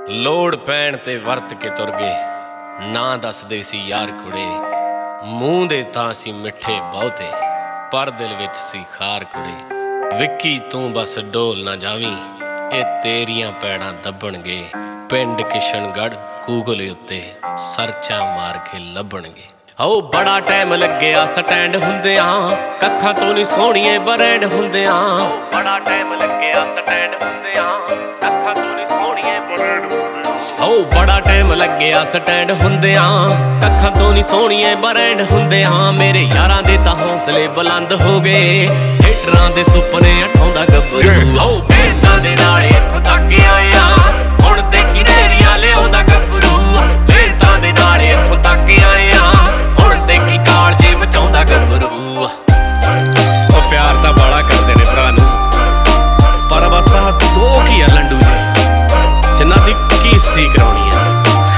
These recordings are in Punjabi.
ਲੋੜ ਪੈਣ ਤੇ ਵਰਤ ਕੇ ਤੁਰ ਗਏ, ਨਾ ਦੱਸਦੇ ਸੀ ਯਾਰ ਕੁੜੇ। ਮੂੰਹ ਦੇ ਤਾਂ ਸੀ ਮਿੱਠੇ ਬਹੁਤੇ, ਪਰ ਦਿਲ ਵਿੱਚ ਸੀ ਖਾਰ ਕੁੜੇ। ਵਿੱਕੀ ਤੂੰ ਬਸ ਡੋਲ ਨਾ ਜਾਵੀਂ, ਇਹ ਤੇਰੀਆਂ ਪੈੜਾਂ ਦੱਬਣਗੇ। ਪਿੰਡ ਕਿਸ਼ਨਗੜ੍ਹ ਗੂਗਲ ਉੱਤੇ ਸਰਚਾਂ ਮਾਰ ਕੇ ਲੱਭਣਗੇ। ਓ ਬੜਾ ਟਾਈਮ ਲੱਗਿਆ ਸਟੈਂਡ ਹੁੰਦਿਆਂ, ਕੱਖਾਂ ਤੋਂ ਨਹੀਂ ਸੋਹਣੀਏ ਬਰੈਂਡ ਹੁੰਦਿਆਂ। ਬੜਾ ਟਾਈਮ ਲੱਗਿਆ ਸਟੈਂਡ ਹੁੰਦਿਆਂ, ਕੱਖਾਂ ਤੋਂ ਨਹੀਂ ਸੋਹਣੀਏ ਬਰੈਂਡ ਹੁੰਦਿਆਂ। ਓ ਬੜਾ ਟਾਈਮ ਲੱਗਿਆ ਸਟੈਂਡ ਹੁੰਦਿਆਂ, ਕੱਖਾਂ ਤੋਂ ਨਹੀਂ ਸੋਹਣੀਏ ਬਰੈਂਡ ਹੁੰਦਿਆਂ। ਮੇਰੇ ਯਾਰਾਂ ਦੇ ਤਾਂ ਹੌਸਲੇ ਬੁਲੰਦ ਹੋ ਗਏ, ਹੇਟਰਾਂ ਦੇ ਸੁਪਨੇ ਉਠਾਉਂਦਾ ਗੱਭਰੂ। ਓ ਭੇਡਾਂ ਦੇ ਨਾਲ ਇੱਥੋਂ ਤੱਕ ਆਇਆ, ਹੁਣ ਦੇਖੀ ਨਹਿਰੀਆਂ ਲਿਆਉਂਦਾ ਗੱਭਰੂ। ਭੇਡਾਂ ਦੇ ਨਾਲ ਇੱਥੋਂ ਤੱਕ ਆਇਆ, ਹੁਣ ਦੇਖੀ ਕਾਲਜੇ ਮਚਾਉਂਦਾ ਗੱਭਰੂ। ਉਹ ਪਿਆਰ ਤਾਂ ਬਾਲਾ ਕਰਦੇ ਨੇ ਭਰਾ ਨੂੰ, ਪਰ ਬਸ ਆਹ ਦੋ ਕੀ ਆ ਲੰਡੂ ਜੇ, ਜਿਨ੍ਹਾਂ ਦੀ ਕੀਸੀ ਕਰਾਉਣੀ ਆ।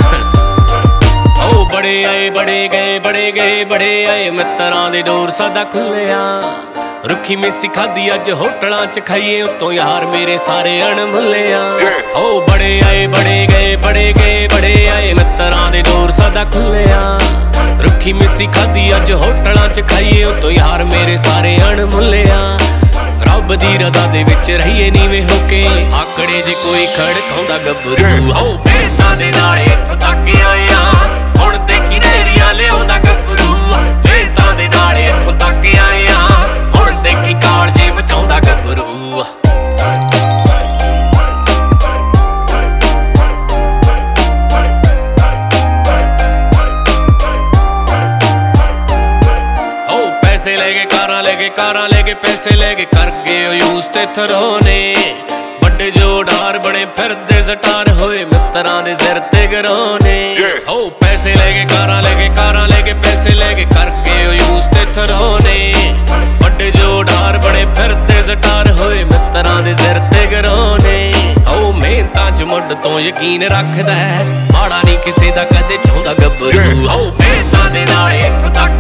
ਉਹ ਬੜੇ ਆਏ ਬੜੇ ਗਏ, ਬੜੇ ਗਏ ਬੜੇ ਆਏ, ਮਿੱਤਰਾਂ ਦੇ ਡੋਰ ਸਦਾ ਖੁੱਲਿਆ। ਰੁੱਖੀ ਮੇਸੀ ਖਾਦੀ ਅੱਜ ਹੋਟਲਾਂ 'ਚ ਖਾਈਏ, ਉੱਤੋਂ ਯਾਰ ਮੇਰੇ ਸਾਰੇ ਅਣਮੁੱਲਿਆ। ਉਹ ਬੜੇ ਆਏ ਬੜੇ ਗਏ, ਬੜੇ ਗਏ ਬੜੇ ਆਏ, ਮਿੱਤਰਾਂ ਦੇ ਡੋਰ ਸਦਾ ਖੁੱਲਿਆ। ਰੁੱਖੀ ਮੇਸੀ ਖਾਦੀ ਅੱਜ ਹੋਟਲਾਂ 'ਚ ਖਾਈਏ, ਉੱਤੋਂ ਯਾਰ ਮੇਰੇ ਸਾਰੇ ਅਣਮੁੱਲਿਆ। ਰੱਬ ਦੀ ਰਜ਼ਾ ਦੇ ਵਿੱਚ ਰਹੀਏ ਨੀਵੇਂ ਹੋ ਕੇ, ਆਕੜੇ ਜੇ ਕੋਈ ਖੜਕਾਉਂਦਾ ਗੱਭਰੂ। ਓ ਭੇਡਾਂ ਦੇ ਨਾਲ ਇੱਥੋਂ ਤੱਕ ਆਇਆ, ਹੁਣ ਦੇਖੀ ਨਹਿਰੀਆਂ ਲਿਆਉਂਦਾ ਗੱਭਰੂ। ਭੇਡਾਂ ਦੇ ਨਾਲ ਇੱਥੋਂ ਤੱਕ ਆਇਆ, ਹੁਣ ਦੇਖੀ ਕਾਲਜੇ ਮਚਾਉਂਦਾ ਗੱਭਰੂ। ਪੈਸੇ ਲੈ ਕੇ ਕਾਰਾਂ ਲੈ ਕੇ, ਕਾਰਾਂ ਲੈ ਕੇ ਪੈਸੇ ਲੈ ਕੇ, ਕਰ ਗਏ ਯੂਸ ਤੇ ਥਰੋਨੇ। ਵੱਡੇ ਜੋ ਡਾਰ ਬਣੇ ਫਿਰਦੇ ਸਟਾਰ ਹੋਏ, ਮਿੱਤਰਾਂ ਦੇ ਸਿਰ ਤੇ ਗਰੋਨੇ। ਹੋ ਪੈਸੇ ਲੈ ਕੇ ਕਾਰਾਂ ਲੈ ਕੇ, ਕਾਰਾਂ ਲੈ ਕੇ ਪੈਸੇ ਲੈ ਕੇ, ਕਰ ਗਏ ਯੂਸ ਤੇ ਥਰੋਨੇ। ਵੱਡੇ ਜੋ ਡਾਰ ਬਣੇ ਫਿਰਦੇ ਸਟਾਰ ਹੋਏ, ਮਿੱਤਰਾਂ ਦੇ ਸਿਰ ਤੇ ਗਰੋਨੇ। ਹੋ ਮਿਹਨਤਾਂ 'ਚ ਮੁੱਢ ਤੋਂ ਯਕੀਨ ਰੱਖਦਾ, ਮਾੜਾ ਨਹੀਂ ਕਿਸੇ ਦਾ ਕਦੇ ਚਾਹੁੰਦਾ ਗੱਭਰੂ। ਹੋ ਭੇਡਾਂ ਦੇ ਨਾਲ ਇੱਥੋਂ ਤੱਕ